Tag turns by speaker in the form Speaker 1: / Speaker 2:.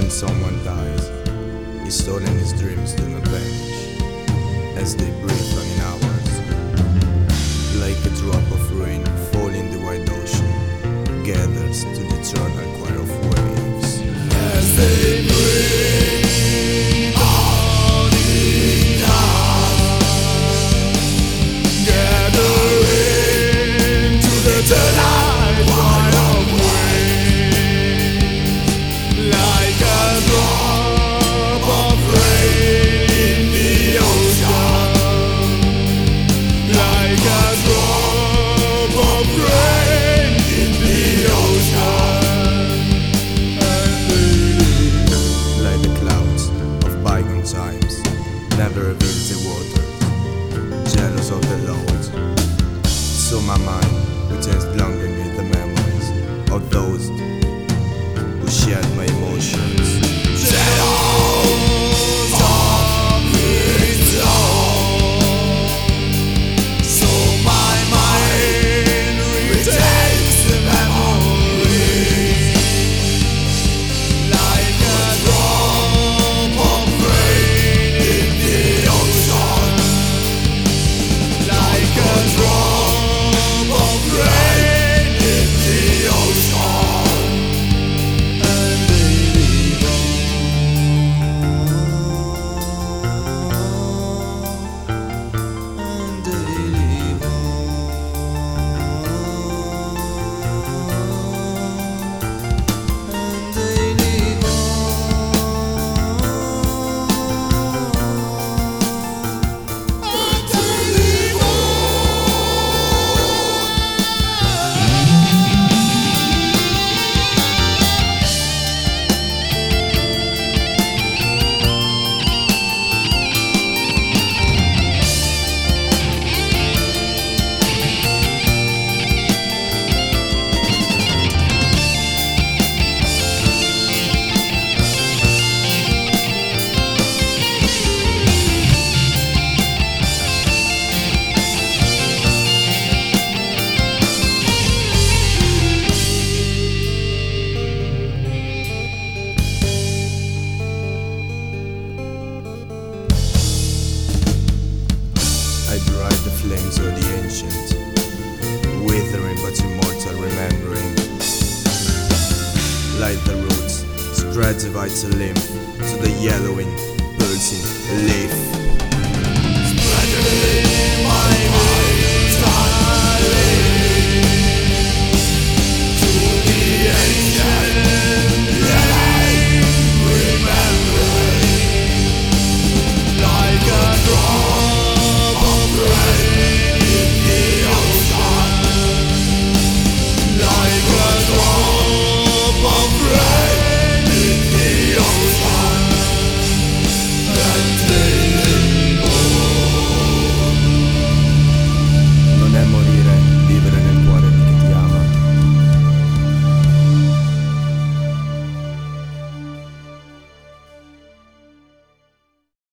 Speaker 1: when someone dies, his soul and his dreams do not vanish, as they breathe on in ours. Like a drop of rain falling in the wide ocean, gathers to the eternal choir of waves. As they breathe on in us, gathering to the eternal choir of waves. Like a drop of rain in the ocean, like a drop of rain in the ocean, like the clouds of bygone times, never revealed the water, jealous of the Lord. So my mind returns longingly the memories of those who shared my emotions. Jealous of his own. So my mind retains the memories, like a drop of rain in the ocean, like a drop of rain in the ocean, and they live on, and they live on, and they live on, and they live on. I ride the flames of the ancient, withering but immortal remembering. Like the roots, spread the vital lymph to the yellowing, pulsing leaf. Spreading my